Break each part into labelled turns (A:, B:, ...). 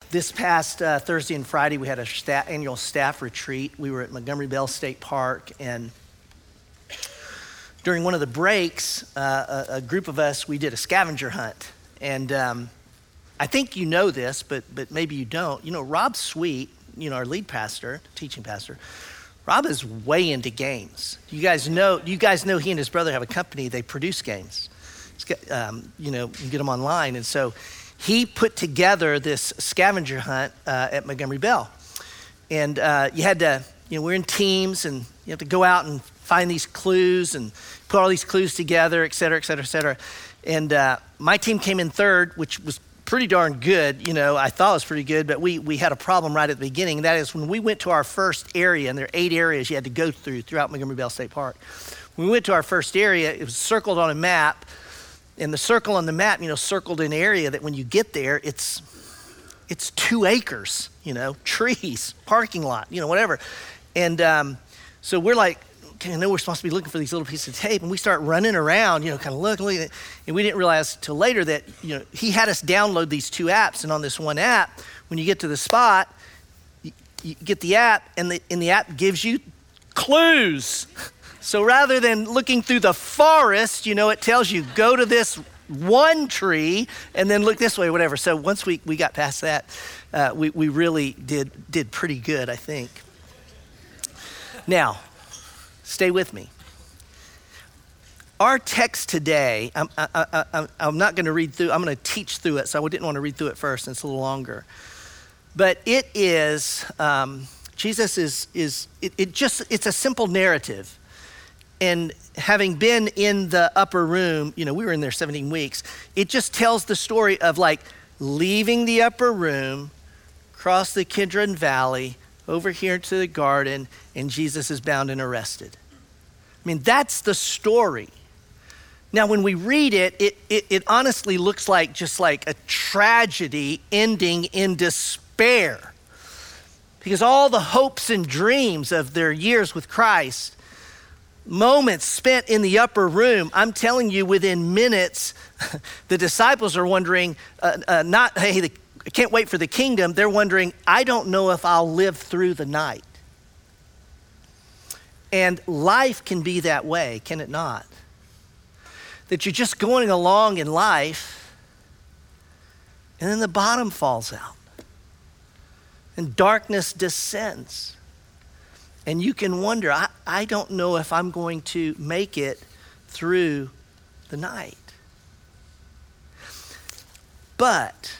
A: This past Thursday and Friday, we had a annual staff retreat. We were at Montgomery Bell State Park, and during one of the breaks, a group of us, we did a scavenger hunt. And I think you know this, but maybe you don't. You know, Rob Sweet, our lead pastor, teaching pastor, Rob is way into games. You guys know he and his brother have a company. They produce games. You can get them online. And so he put together this scavenger hunt at Montgomery Bell. And you had to, we're in teams, and you have to go out and find these clues and put all these clues together, et cetera, et cetera, et cetera. And my team came in third, which was pretty darn good. I thought it was pretty good, but we had a problem right at the beginning. That is, when we went to our first area, and there are 8 areas you had to go throughout Montgomery Bell State Park. When we went to our first area, it was circled on a map, and the circle on the map, circled an area that when you get there, it's 2 acres, trees, parking lot, whatever. And so we're like, okay, I know we're supposed to be looking for these little pieces of tape, and we start running around, kind of looking, and we didn't realize till later that, he had us download these 2 apps, and on this one app, when you get to the spot, you get the app, and the app gives you clues. So rather than looking through the forest, it tells you, go to this one tree, and then look this way, whatever. So once we got past that, we really did pretty good, I think. Now, stay with me. Our text today, I'm not going to read through, I'm going to teach through it, so I didn't want to read through it first, and it's a little longer. But it is, Jesus it's a simple narrative. And having been in the upper room, we were in there 17 weeks, it just tells the story of leaving the upper room, cross the Kidron Valley, over here to the garden, and Jesus is bound and arrested. I mean, that's the story. Now, when we read it, it honestly looks just like a tragedy ending in despair. Because all the hopes and dreams of their years with Christ, moments spent in the upper room, I'm telling you, within minutes, the disciples are wondering, I can't wait for the kingdom. They're wondering, I don't know if I'll live through the night. And life can be that way, can it not? That you're just going along in life, and then the bottom falls out, and darkness descends. And you can wonder, I don't know if I'm going to make it through the night. But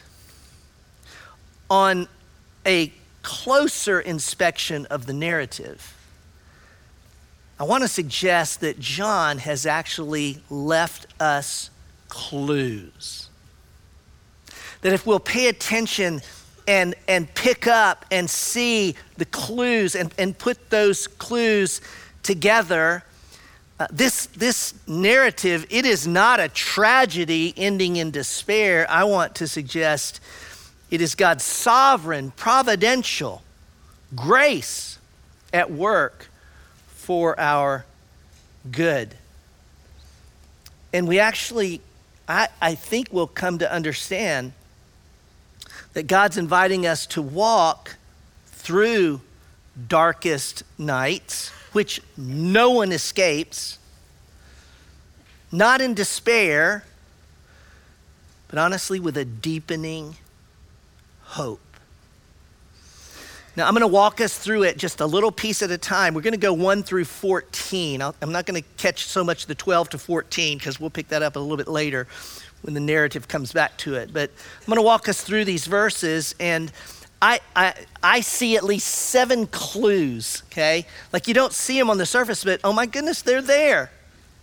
A: on a closer inspection of the narrative, I want to suggest that John has actually left us clues. That if we'll pay attention and pick up and see the clues and put those clues together, this narrative, it is not a tragedy ending in despair. I want to suggest it is God's sovereign, providential grace at work for our good. And we actually, I think we'll come to understand that God's inviting us to walk through darkest nights, which no one escapes, not in despair, but honestly with a deepening hope. Now, I'm going to walk us through it just a little piece at a time. We're going to go 1 through 14. I'm not going to catch so much the 12 to 14 because we'll pick that up a little bit later when the narrative comes back to it. But I'm going to walk us through these verses, and I see at least 7 clues, okay? You don't see them on the surface, but oh my goodness, they're there.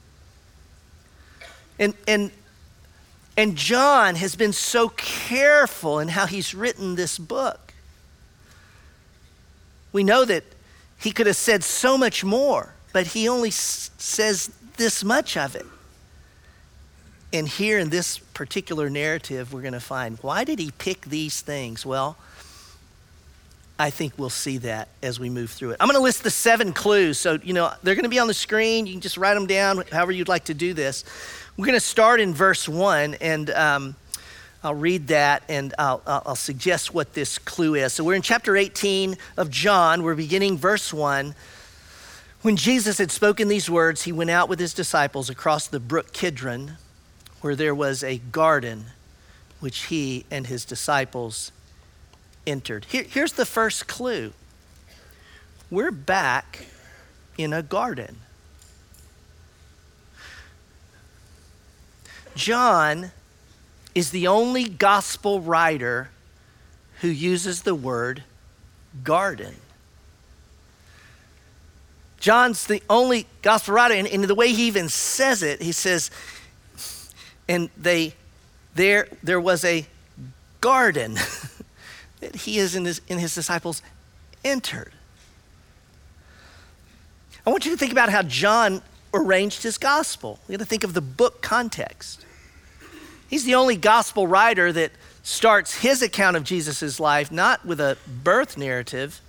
A: And John has been so careful in how he's written this book. We know that he could have said so much more, but he only says this much of it. And here in this particular narrative, we're going to find, why did he pick these things? Well, I think we'll see that as we move through it. I'm going to list the 7 clues. So, they're going to be on the screen. You can just write them down, however you'd like to do this. We're going to start in verse 1. And I'll read that and I'll suggest what this clue is. So we're in chapter 18 of John. We're beginning verse 1. When Jesus had spoken these words, he went out with his disciples across the brook Kidron, where there was a garden, which he and his disciples entered. Here's the first clue. We're back in a garden. John is the only gospel writer who uses the word garden. John's the only gospel writer, and the way he even says it, he says, and there was a garden that he and his disciples entered. I want you to think about how John arranged his gospel. We got to think of the book context. He's the only gospel writer that starts his account of Jesus' life not with a birth narrative,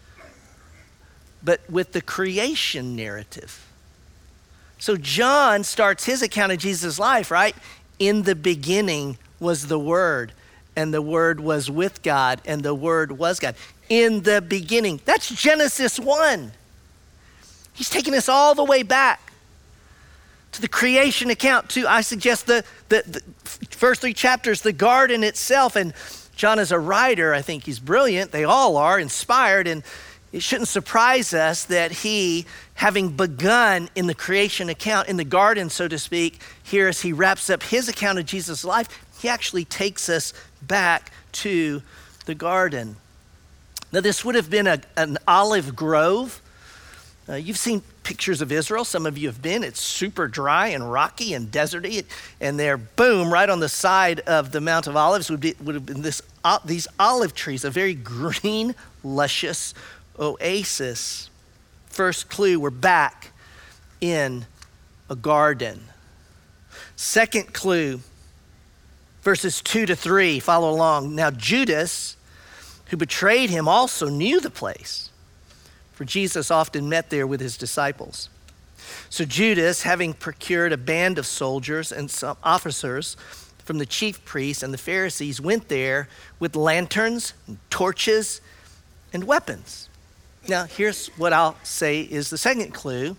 A: but with the creation narrative. So John starts his account of Jesus' life, right? In the beginning was the Word, and the Word was with God, and the Word was God. In the beginning. That's Genesis 1. He's taking us all the way back to the creation account, to, I suggest, the first 3 chapters, the garden itself. And John is a writer. I think he's brilliant. They all are inspired. And it shouldn't surprise us that he, having begun in the creation account, in the garden, so to speak, here as he wraps up his account of Jesus' life, he actually takes us back to the garden. Now, this would have been an olive grove. You've seen pictures of Israel. Some of you have been. It's super dry and rocky and deserty. And there, boom, right on the side of the Mount of Olives would have been these olive trees, a very green, luscious oasis. First clue, we're back in a garden. Second clue, verses 2-3, follow along. Now Judas, who betrayed him, also knew the place, for Jesus often met there with his disciples. So Judas, having procured a band of soldiers and some officers from the chief priests and the Pharisees, went there with lanterns and torches and weapons. Now, here's what I'll say is the second clue.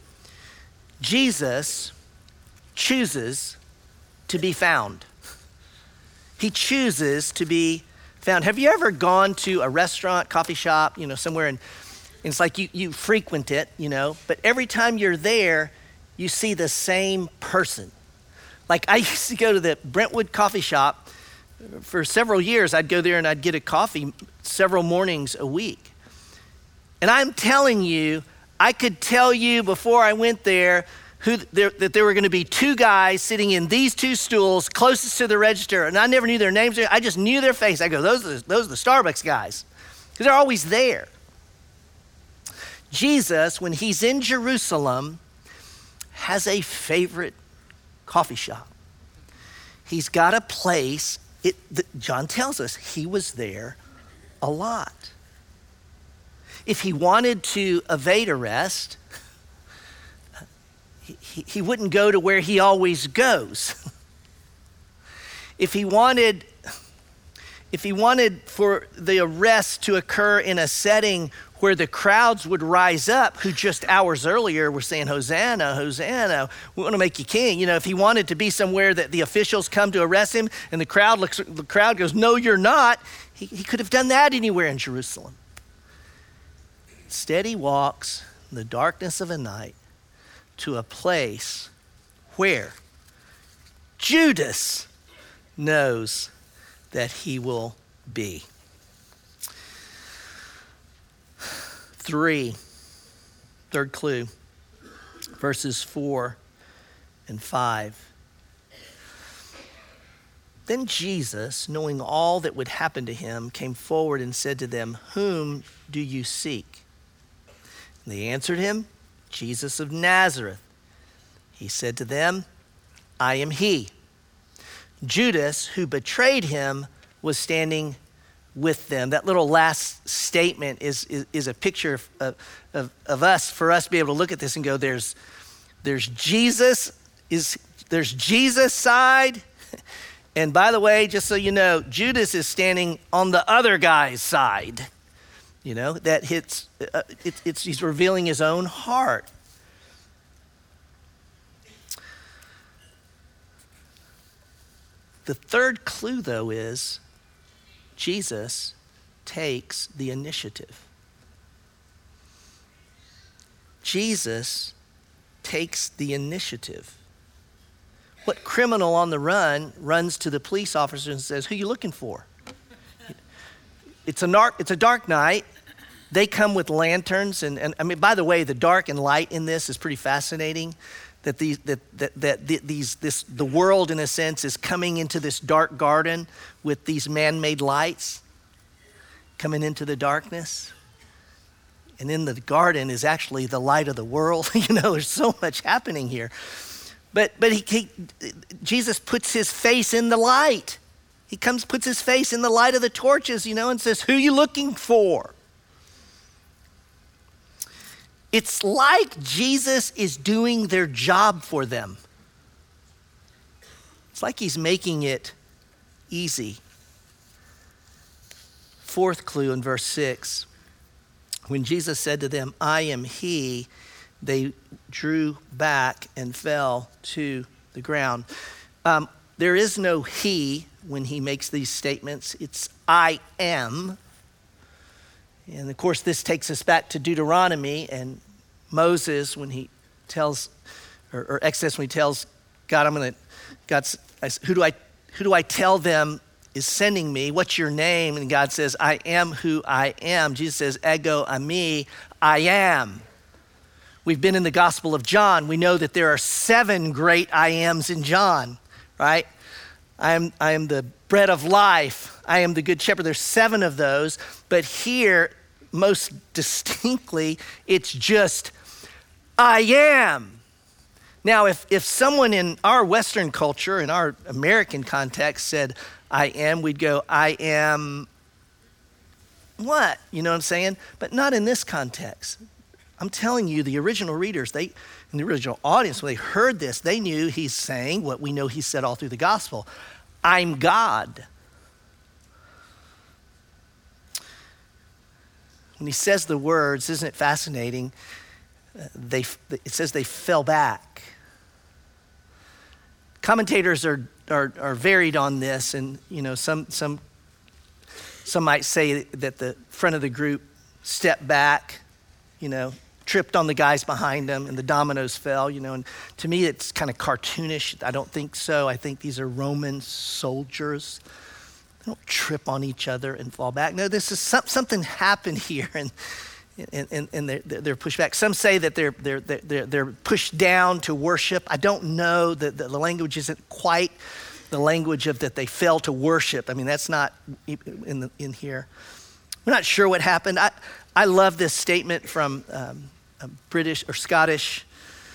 A: Jesus chooses to be found. He chooses to be found. Have you ever gone to a restaurant, coffee shop, somewhere, and it's like you frequent it, but every time you're there, you see the same person. Like I used to go to the Brentwood coffee shop for several years. I'd go there and I'd get a coffee several mornings a week. And I'm telling you, I could tell you before I went there that there were going to be 2 guys sitting in these 2 stools closest to the register, and I never knew their names. I just knew their face. I go, those are the Starbucks guys, because they're always there. Jesus, when he's in Jerusalem, has a favorite coffee shop. He's got a place. John tells us he was there a lot. If he wanted to evade arrest, he wouldn't go to where he always goes. If he wanted for the arrest to occur in a setting where the crowds would rise up, who just hours earlier were saying, Hosanna, Hosanna, we want to make you king. If he wanted to be somewhere that the officials come to arrest him and the crowd goes, no, you're not, he could have done that anywhere in Jerusalem. Instead, he walks in the darkness of a night to a place where Judas knows that he will be. 3rd clue, verses 4 and 5. Then Jesus, knowing all that would happen to him, came forward and said to them, "Whom do you seek?" And they answered him, "Jesus of Nazareth." He said to them, "I am he." Judas, who betrayed him, was standing with them. That little last statement is a picture of us, for us to be able to look at this and go, there's Jesus' side, And by the way, just so you know, Judas is standing on the other guy's side. You know, that he's revealing his own heart. The third clue, though, is Jesus takes the initiative. Jesus takes the initiative. What criminal on the run runs to the police officer and says, "Who are you looking for?" It's a dark night. They come with lanterns, and I mean, by the way, the dark and light in this is pretty fascinating. That the world, in a sense, is coming into this dark garden with these man-made lights coming into the darkness. And in the garden is actually the light of the world. You know, there's so much happening here. But Jesus puts his face in the light. He puts his face in the light of the torches, you know, and says, "Who are you looking for?" It's like Jesus is doing their job for them. It's like he's making it easy. Fourth clue in verse 6. When Jesus said to them, "I am he," they drew back and fell to the ground. There is no he when he makes these statements. It's "I am." And of course, this takes us back to Deuteronomy and Moses when he tells, or Exodus when he tells God, who do I tell them is sending me? What's your name? And God says, "I am who I am." Jesus says, "Ego eimi, I am." We've been in the Gospel of John. We know that there are 7 great I ams in John, right? I am the bread of life. I am the good shepherd. There's 7 of those. But here, most distinctly, it's just, "I am." Now, if someone in our Western culture, in our American context said, "I am," we'd go, "I am what?" You know what I'm saying? But not in this context. I'm telling you, the original readers, in the original audience, when they heard this, they knew he's saying what we know he said all through the gospel. "I'm God." When he says the words, isn't it fascinating? It says they fell back. Commentators are varied on this, and you know, some might say that the front of the group stepped back, you know, tripped on the guys behind them, and the dominoes fell, you know. And to me, it's kind of cartoonish. I don't think so. I think these are Roman soldiers. They don't trip on each other and fall back. No, this is something happened here, and they're pushed back. Some say that they're pushed down to worship. I don't know. The language isn't quite the language of that they fell to worship. I mean, that's not in here. We're not sure what happened. I love this statement from a British or Scottish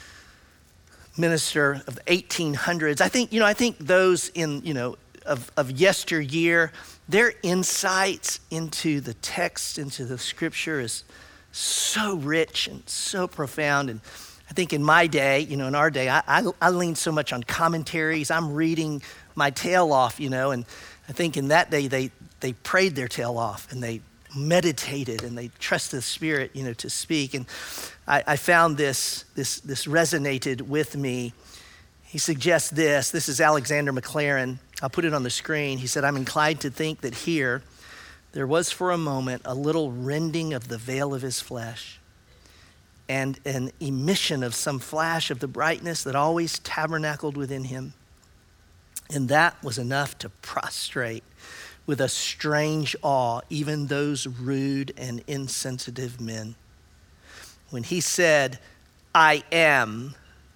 A: minister of the 1800s. I think those of yesteryear, their insights into the text, into the scripture is so rich and so profound. And I think in my day, in our day, I lean so much on commentaries. I'm reading my tail off, and I think in that day they prayed their tail off and they meditated and they trusted the Spirit, to speak. And I found this resonated with me. He suggests this. This is Alexander McLaren. I'll put it on the screen. He said, "I'm inclined to think that here there was for a moment a little rending of the veil of his flesh and an emission of some flash of the brightness that always tabernacled within him. And that was enough to prostrate with a strange awe even those rude and insensitive men. When he said, 'I am,'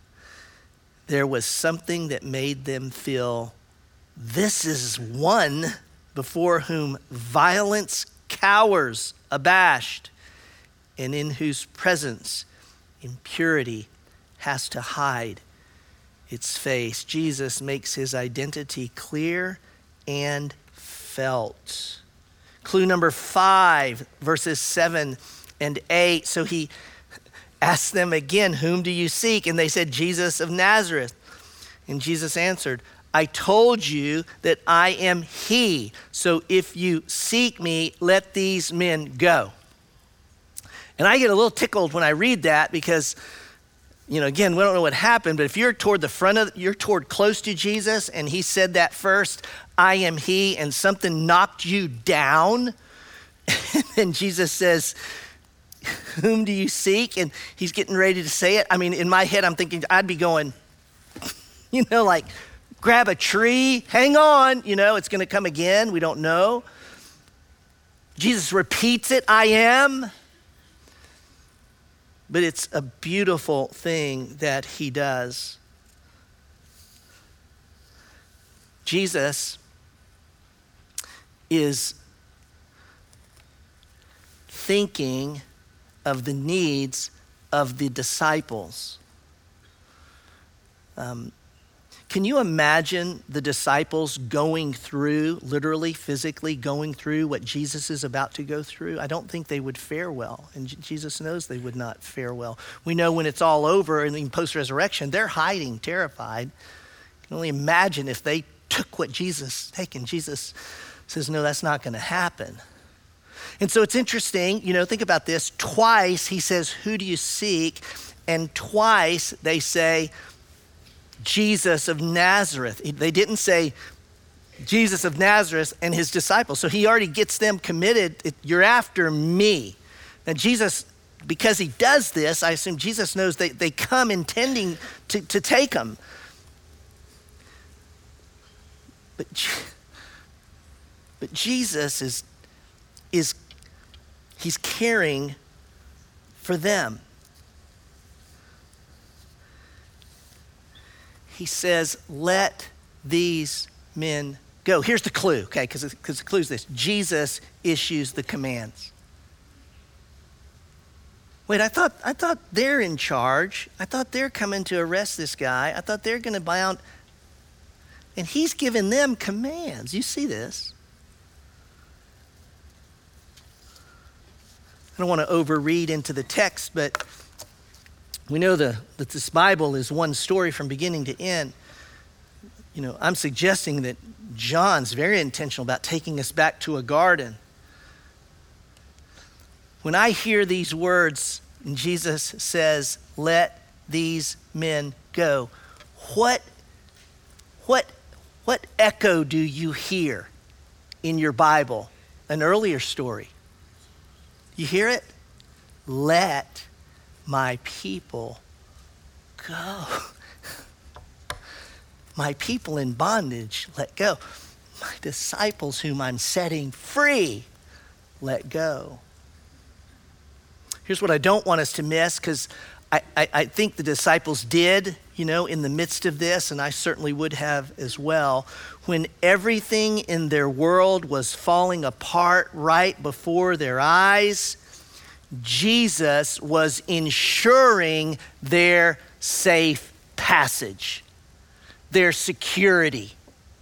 A: there was something that made them feel, this is one before whom violence cowers abashed, and in whose presence impurity has to hide its face." Jesus makes his identity clear and felt. Clue number 5, verses 7 and 8. So he asked them again, "Whom do you seek?" And they said, "Jesus of Nazareth." And Jesus answered, I told you that I am he. So if you seek me, let these men go. And I get a little tickled when I read that because, again, we don't know what happened, but if you're toward you're toward close to Jesus and he said that first, I am he, and something knocked you down, and Jesus says, whom do you seek? And he's getting ready to say it. I mean, in my head, I'm thinking I'd be going, like, grab a tree, hang on, it's going to come again. We don't know. Jesus repeats it, I am. But it's a beautiful thing that he does. Jesus is thinking of the needs of the disciples. Can you imagine the disciples going through, literally, physically going through what Jesus is about to go through? I don't think they would fare well, and Jesus knows they would not fare well. We know when it's all over and in post-resurrection, they're hiding, terrified. You can only imagine if they took what Jesus taken. Jesus says, no, that's not going to happen. And so it's interesting, think about this. Twice he says, who do you seek? And twice they say, Jesus of Nazareth. They didn't say Jesus of Nazareth and his disciples. So he already gets them committed. You're after me. Now Jesus, because he does this, I assume Jesus knows they come intending to take him. But Jesus is he's caring for them. He says, let these men go. Here's the clue, okay, because the clue is this. Jesus issues the commands. Wait, I thought they're in charge. I thought they're coming to arrest this guy. I thought they're going to bound. And he's giving them commands. You see this. I don't want to overread into the text, but we know that this Bible is one story from beginning to end. I'm suggesting that John's very intentional about taking us back to a garden. When I hear these words, and Jesus says, let these men go, what echo do you hear in your Bible? An earlier story. You hear it? Let my people go. My people in bondage, let go. My disciples whom I'm setting free, let go. Here's what I don't want us to miss, because I think the disciples did, in the midst of this, and I certainly would have as well. When everything in their world was falling apart right before their eyes, Jesus was ensuring their safe passage, their security.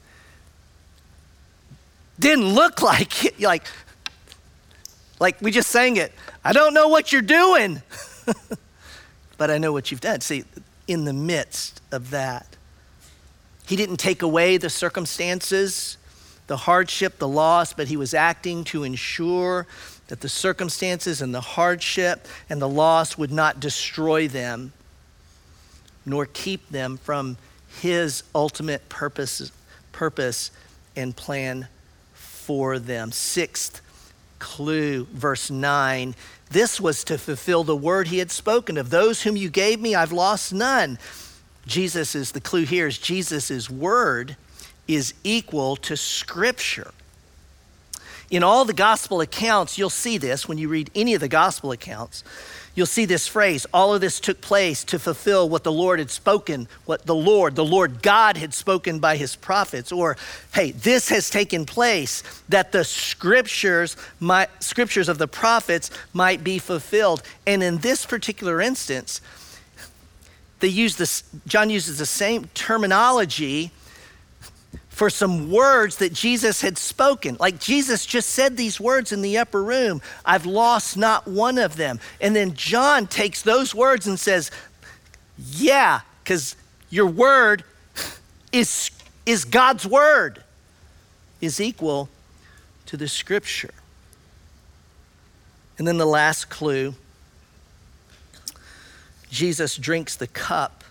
A: Didn't look like it, like we just sang it. I don't know what you're doing, but I know what you've done. See, in the midst of that, he didn't take away the circumstances, the hardship, the loss, but he was acting to ensure that the circumstances and the hardship and the loss would not destroy them, nor keep them from his ultimate purpose and plan for them. Sixth clue, verse 9. This was to fulfill the word he had spoken. Of those whom you gave me, I've lost none. The clue here is Jesus' word is equal to Scripture. In all the gospel accounts, you'll see this. When you read any of the gospel accounts, you'll see this phrase, all of this took place to fulfill what the Lord had spoken, what the Lord God had spoken by his prophets. Or, hey, this has taken place that the scriptures of the prophets might be fulfilled. And in this particular instance, John uses the same terminology for some words that Jesus had spoken. Like Jesus just said these words in the upper room, I've lost not one of them. And then John takes those words and says, yeah, because your word is is God's word, is equal to the scripture. And then the last clue, Jesus drinks the cup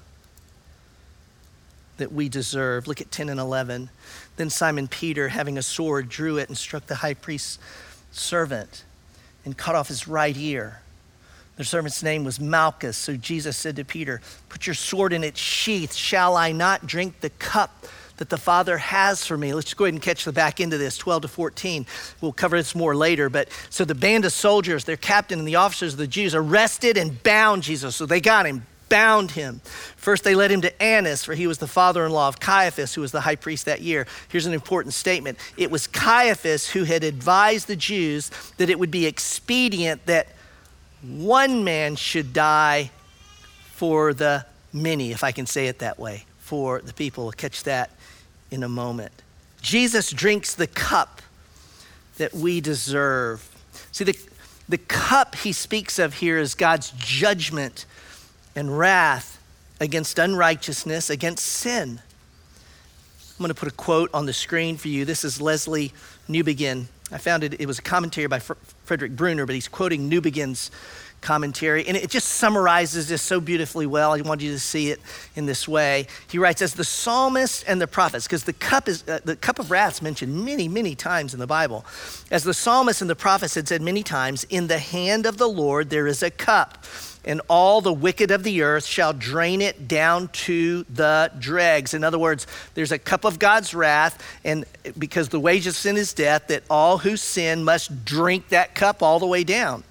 A: that we deserve. Look at 10 and 11. Then Simon Peter, having a sword, drew it and struck the high priest's servant and cut off his right ear. The servant's name was Malchus. So Jesus said to Peter, put your sword in its sheath. Shall I not drink the cup that the Father has for me? Let's go ahead and catch the back end of this, 12 to 14. We'll cover this more later. But so the band of soldiers, their captain and the officers of the Jews arrested and bound Jesus. So they got him, bound him. First, they led him to Annas, for he was the father-in-law of Caiaphas, who was the high priest that year. Here's an important statement. It was Caiaphas who had advised the Jews that it would be expedient that one man should die for the many, if I can say it that way, for the people. We'll catch that in a moment. Jesus drinks the cup that we deserve. See, the cup he speaks of here is God's judgment and wrath against unrighteousness, against sin. I'm going to put a quote on the screen for you. This is Leslie Newbegin. I found it was a commentary by Frederick Bruner, but he's quoting Newbegin's commentary, and it just summarizes this so beautifully well. I want you to see it in this way. He writes, as the psalmist and the prophets, because the cup of wrath is mentioned many, many times in the Bible. As the psalmist and the prophets had said many times, in the hand of the Lord there is a cup, and all the wicked of the earth shall drain it down to the dregs. In other words, there's a cup of God's wrath, and because the wages of sin is death, that all who sin must drink that cup all the way down.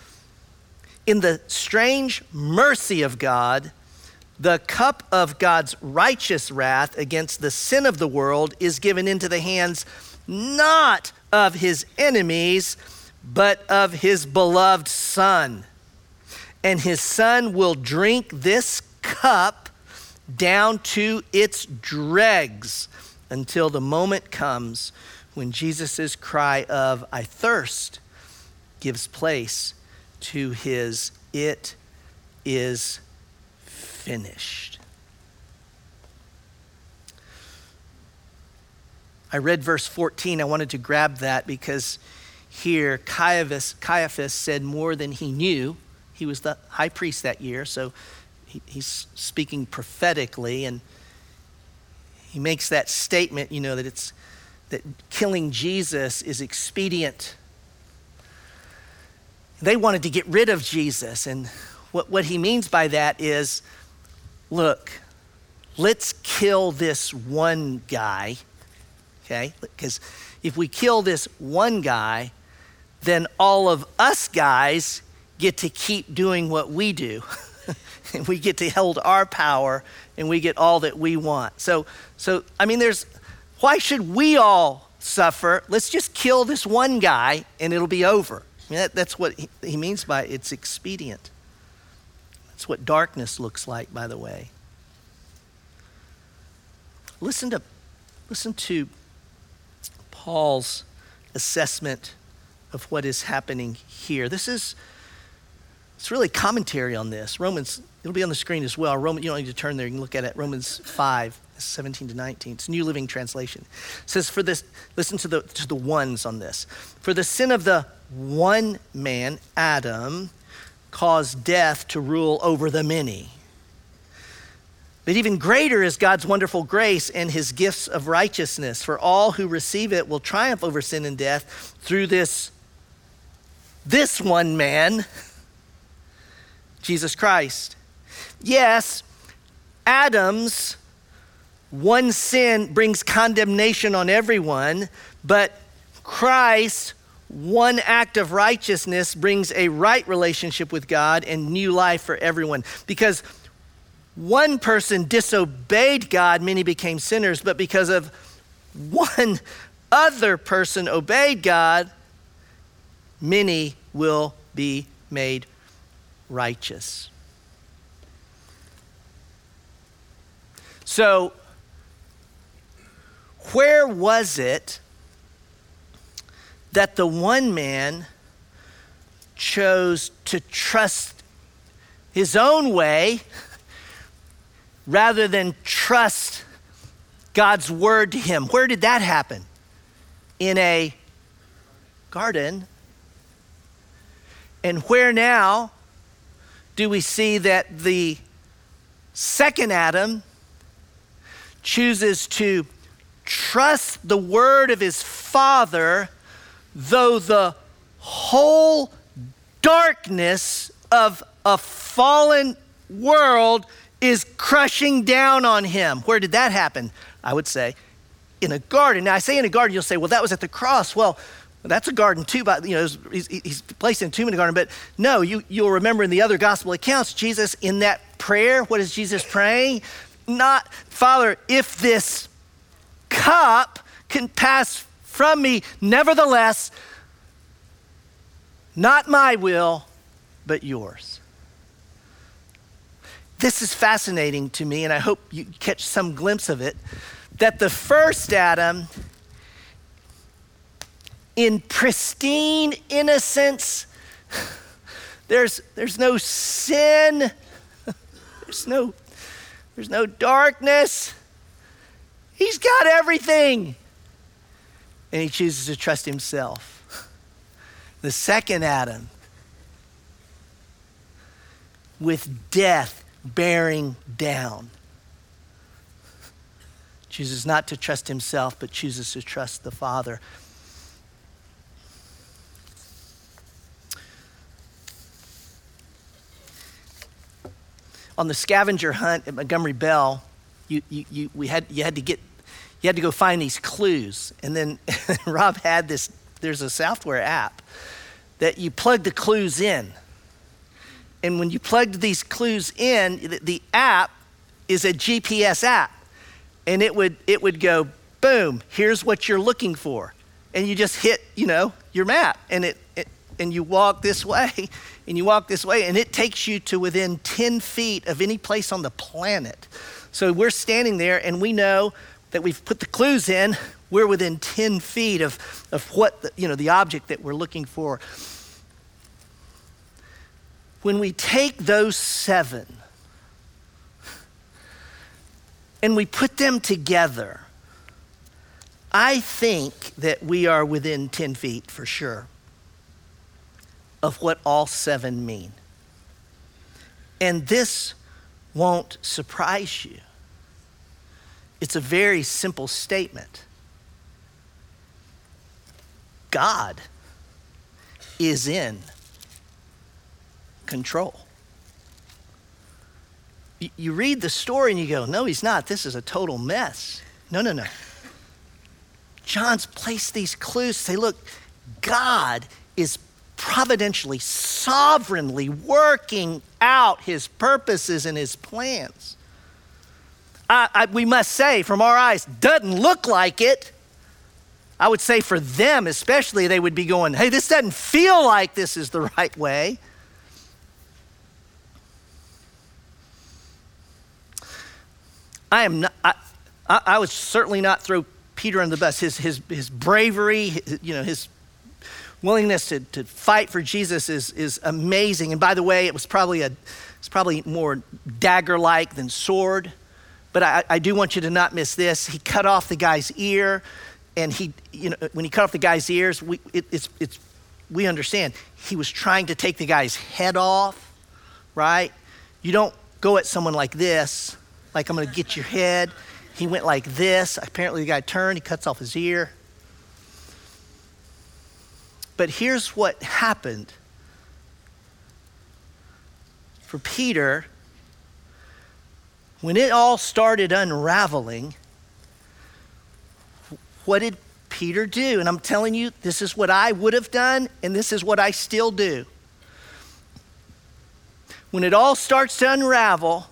A: In the strange mercy of God, the cup of God's righteous wrath against the sin of the world is given into the hands not of his enemies, but of his beloved Son. And his Son will drink this cup down to its dregs until the moment comes when Jesus' cry of, I thirst, gives place to his, it is finished. I read verse 14. I wanted to grab that because here Caiaphas said more than he knew. He was the high priest that year, so he's speaking prophetically, and he makes that statement, that killing Jesus is expedient. They wanted to get rid of Jesus, and what he means by that is, look, let's kill this one guy, okay? Because if we kill this one guy, then all of us guys get to keep doing what we do. And we get to hold our power, and we get all that we want. So why should we all suffer? Let's just kill this one guy and it'll be over. I mean, that's what he means by it's expedient. That's what darkness looks like, by the way. Listen to Paul's assessment of what is happening here. It's really commentary on this. Romans, it'll be on the screen as well. You don't need to turn there. You can look at it. Romans 5, 17 to 19. It's New Living Translation. It says, for this, listen to the ones on this. For the sin of the one man, Adam, caused death to rule over the many. But even greater is God's wonderful grace and his gifts of righteousness. For all who receive it will triumph over sin and death through this one man, Jesus Christ. Yes, Adam's one sin brings condemnation on everyone, but Christ's one act of righteousness brings a right relationship with God and new life for everyone. Because one person disobeyed God, many became sinners, but because of one other person obeyed God, many will be made righteous. So, where was it that the one man chose to trust his own way rather than trust God's word to him. Where did that happen? In a garden. And where now do we see that the second Adam chooses to trust the word of his father, though the whole darkness of a fallen world is crushing down on him? Where did that happen? I would say in a garden. Now I say in a garden, you'll say, well, that was at the cross. Well, that's a garden too, but he's placed in a tomb in a garden. But no, you'll remember in the other gospel accounts, Jesus in that prayer, what is Jesus praying? Not, Father, if this cup can pass from me, nevertheless, not my will, but yours. This is fascinating to me, and I hope you catch some glimpse of it, that the first Adam, in pristine innocence, there's no sin, there's no darkness. He's got everything. And he chooses to trust himself. The second Adam, with death bearing down, chooses not to trust himself, but chooses to trust the Father. On the scavenger hunt at Montgomery Bell, you had to go find these clues. And then Rob had there's a software app that you plug the clues in. And when you plugged these clues in, the app is a GPS app. And it would go, boom, here's what you're looking for. And you just hit, your map. And and you walk this way, and you walk this way, and it takes you to within 10 feet of any place on the planet. So we're standing there, and we know that we've put the clues in. We're within 10 feet of what, the object that we're looking for. When we take those 7 and we put them together, I think that we are within 10 feet for sure of what all 7 mean. And this won't surprise you. It's a very simple statement. God is in control. You read the story and you go, no, he's not. This is a total mess. No. John's placed these clues to say, look, God is providentially, sovereignly working out his purposes and his plans. We must say, from our eyes, doesn't look like it. I would say for them especially, they would be going, hey, this doesn't feel like this is the right way. I would certainly not throw Peter under the bus. His bravery, his willingness to fight for Jesus is amazing. And by the way, it's probably more dagger-like than sword. But I do want you to not miss this. He cut off the guy's ear, and when he cut off the guy's ears, we understand he was trying to take the guy's head off, right? You don't go at someone like this, like I'm gonna get your head. He went like this. Apparently the guy turned, he cuts off his ear. But here's what happened. For Peter, when it all started unraveling, what did Peter do? And I'm telling you, this is what I would have done, and this is what I still do. When it all starts to unravel,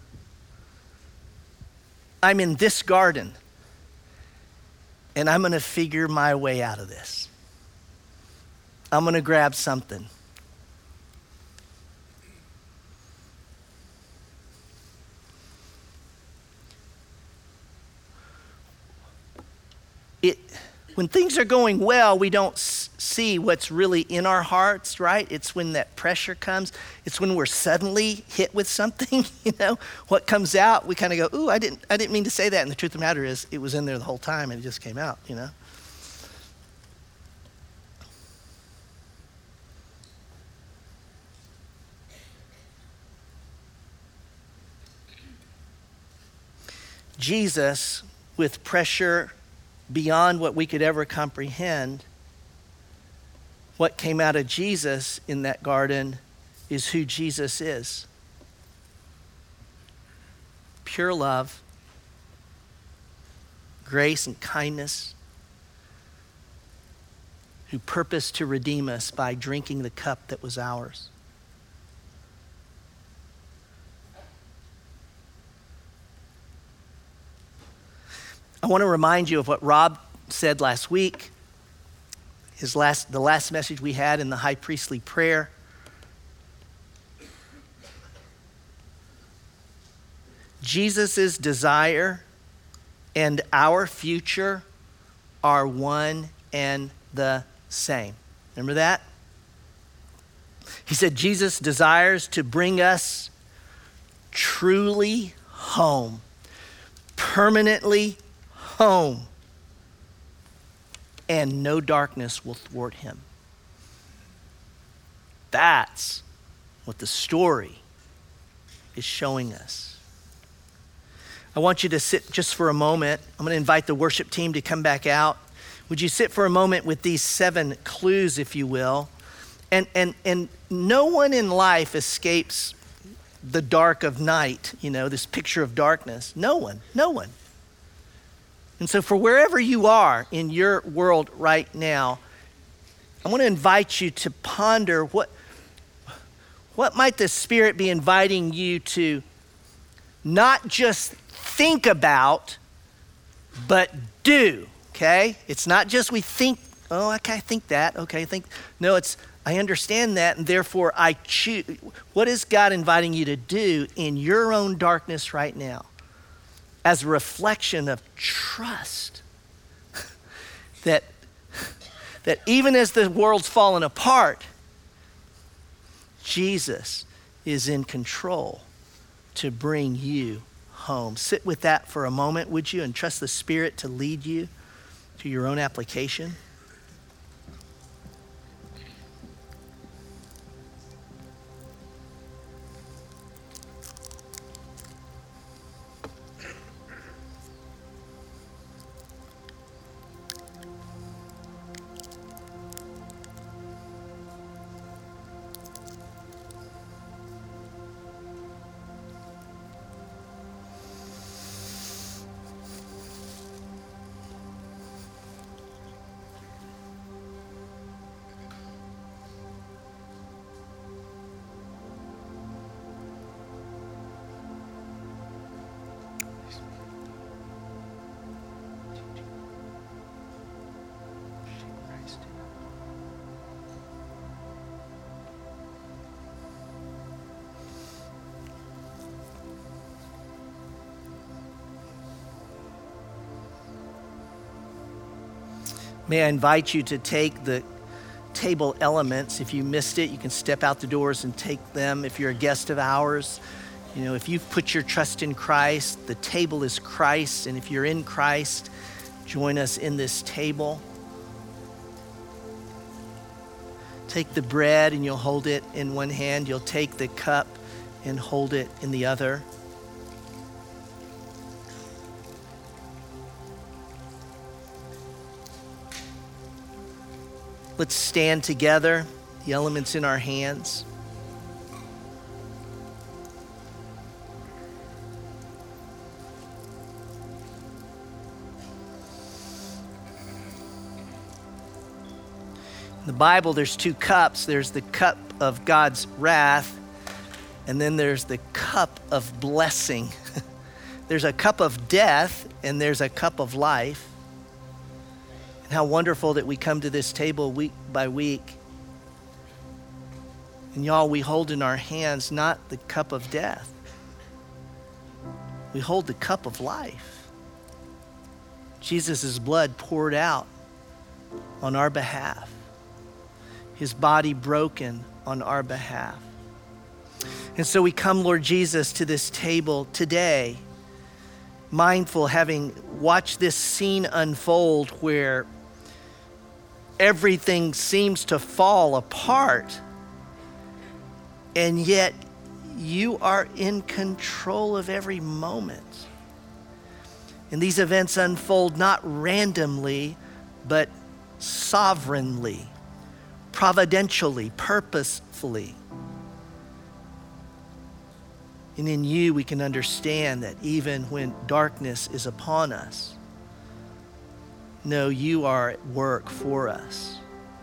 A: I'm in this garden, and I'm gonna figure my way out of this. I'm gonna grab something. when things are going well, we don't see what's really in our hearts, right? It's when that pressure comes. It's when we're suddenly hit with something, what comes out, we kind of go, ooh, I didn't mean to say that. And the truth of the matter is, it was in there the whole time and it just came out, Jesus, with pressure beyond what we could ever comprehend, what came out of Jesus in that garden is who Jesus is. Pure love, grace and kindness, who purposed to redeem us by drinking the cup that was ours. I want to remind you of what Rob said last week, the last message we had in the high priestly prayer. Jesus' desire and our future are one and the same. Remember that? He said Jesus desires to bring us truly home, permanently home, and no darkness will thwart him. That's what the story is showing us. I want you to sit just for a moment. I'm going to invite the worship team to come back out. Would you sit for a moment with these 7 clues, if you will? And no one in life escapes the dark of night, this picture of darkness. No one. And so for wherever you are in your world right now, I want to invite you to ponder what might the Spirit be inviting you to not just think about, but do, okay? It's not just we think, oh, okay, I think that, okay, no, it's I understand that, and therefore I choose. What is God inviting you to do in your own darkness right now? As a reflection of trust that even as the world's fallen apart, Jesus is in control to bring you home. Sit with that for a moment, would you, and trust the Spirit to lead you to your own application. May I invite you to take the table elements. If you missed it, you can step out the doors and take them. If you're a guest of ours, if you've put your trust in Christ, the table is Christ. And if you're in Christ, join us in this table. Take the bread and you'll hold it in one hand. You'll take the cup and hold it in the other. Let's stand together, the elements in our hands. In the Bible, there's 2 cups. There's the cup of God's wrath, and then there's the cup of blessing. There's a cup of death, and there's a cup of life. And how wonderful that we come to this table week by week. And y'all, we hold in our hands not the cup of death. We hold the cup of life. Jesus' blood poured out on our behalf. His body broken on our behalf. And so we come, Lord Jesus, to this table today, mindful, having watched this scene unfold where everything seems to fall apart, and yet you are in control of every moment. And these events unfold not randomly, but sovereignly, providentially, purposefully. And in you, we can understand that even when darkness is upon us, no, you are at work for us.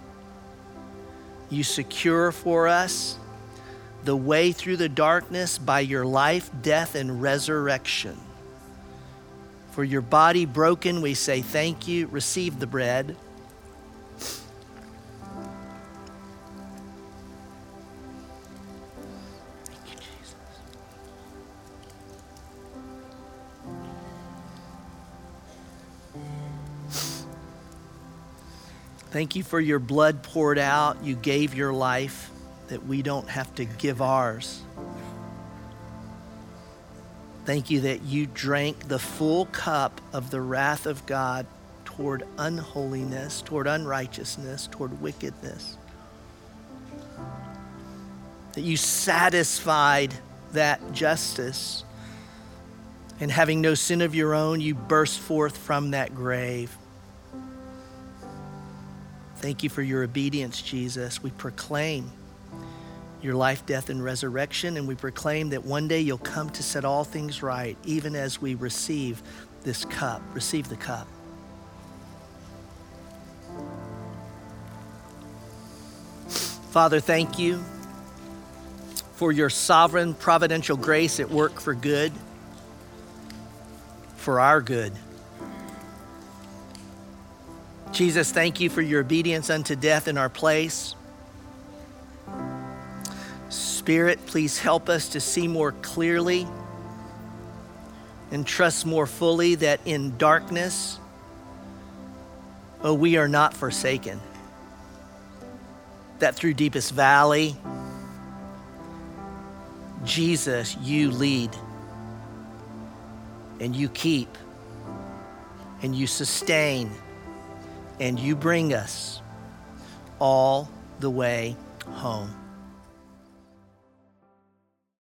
A: You secure for us the way through the darkness by your life, death, and resurrection. For your body broken, we say thank you. Receive the bread. Thank you, Jesus. Thank you for your blood poured out. You gave your life that we don't have to give ours. Thank you that you drank the full cup of the wrath of God toward unholiness, toward unrighteousness, toward wickedness. That you satisfied that justice. And having no sin of your own, you burst forth from that grave. Thank you for your obedience, Jesus. We proclaim your life, death, and resurrection, and we proclaim that one day you'll come to set all things right, even as we receive this cup. Receive the cup. Father, thank you for your sovereign providential grace at work for good, for our good. Jesus, thank you for your obedience unto death in our place. Spirit, please help us to see more clearly and trust more fully that in darkness, we are not forsaken. That through deepest valley, Jesus, you lead and you keep and you sustain and you bring us all the way home.